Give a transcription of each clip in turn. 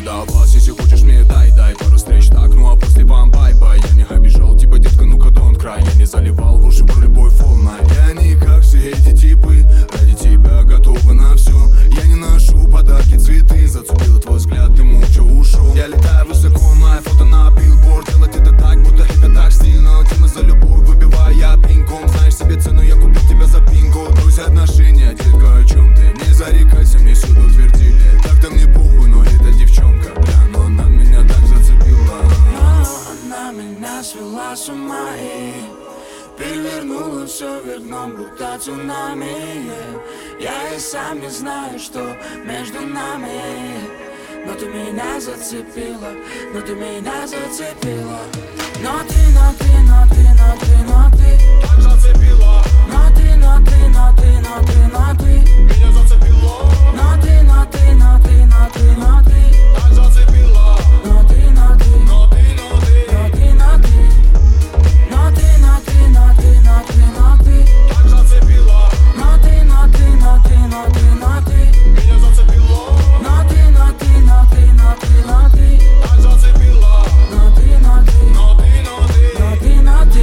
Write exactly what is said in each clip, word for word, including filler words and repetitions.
до вас. Если хочешь мне дай, дай пару встреч, так, ну а после вам бай-бай. Я не обижал тебя, детка, ну-ка don't cry. Я не заливал в уши про любовь волна. Я не как все эти типы, ради тебя готова на все. Я не ношу подарки, цветы, зацепила твой взгляд, ты молча ушел. Я летаю высоко, мое фото на билборд. Делать это так, будто это так стильно. Тема за любовь, выбивая я пинком. Знаешь себе цену, я купил тебя за пинку. Друзья, отношения, детка, о чем ты? Не зарекайся, мне сюда утвердили. Так-то мне похуй, но эта девчонка, бля, но она меня так зацепила. Но она меня свела с ума и перевернула все вверх дном, будто цунами. Я и сам не знаю, что между нами. Но ты меня зацепила, но ты меня зацепила. Но ты, но ты, но ты, но ты, но ты Так зацепила. Но ты, но ты, но ты, но ты, но ты Меня зацепило. Но ты, но ты, но ты, но ты, но ты Так зацепила. Но ты, но ты, Но ты, но ты, но ты, но ты Но ты, но ты, но ты, но ты, но ты так зацепила. Но ты, но ты, но ты, но ты, но ты Меня зацепило. Но ты, но ты, но ты, но ты, но ты Так зацепила. Но ты, но ты, Но ты, но ты, но ты, но ты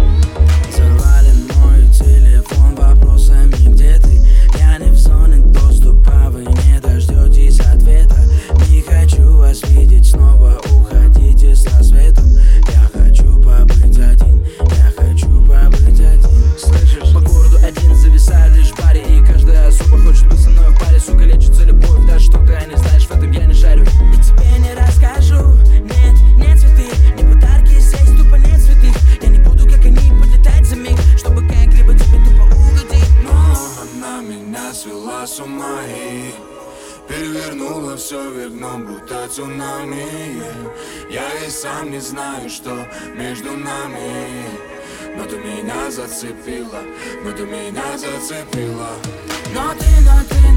Завален мой телефон вопросами, где ты? Я не в зоне доступа, вы не дождетесь ответа. Не хочу вас видеть снова, уходите с рассветом. Я хочу побыть один, я хочу побыть один. Слышишь, по городу один зависаю лишь в баре, и каждая особа хочет быть со мной в паре. Сука, лечится любовь, да что ты не знаешь, в этом я не шарю. И тебе не расскажу, нет, нет цветы, не подарки, здесь тупо нет цветы. Я не буду, как они, подлетать за миг, чтобы как-либо тебе тупо угодить. Но она меня свела с ума и перевернула все вверх дном, будто цунами. Я и сам не знаю, что между нами. Но ты меня зацепила, но ты меня зацепила. Но ты, но ты,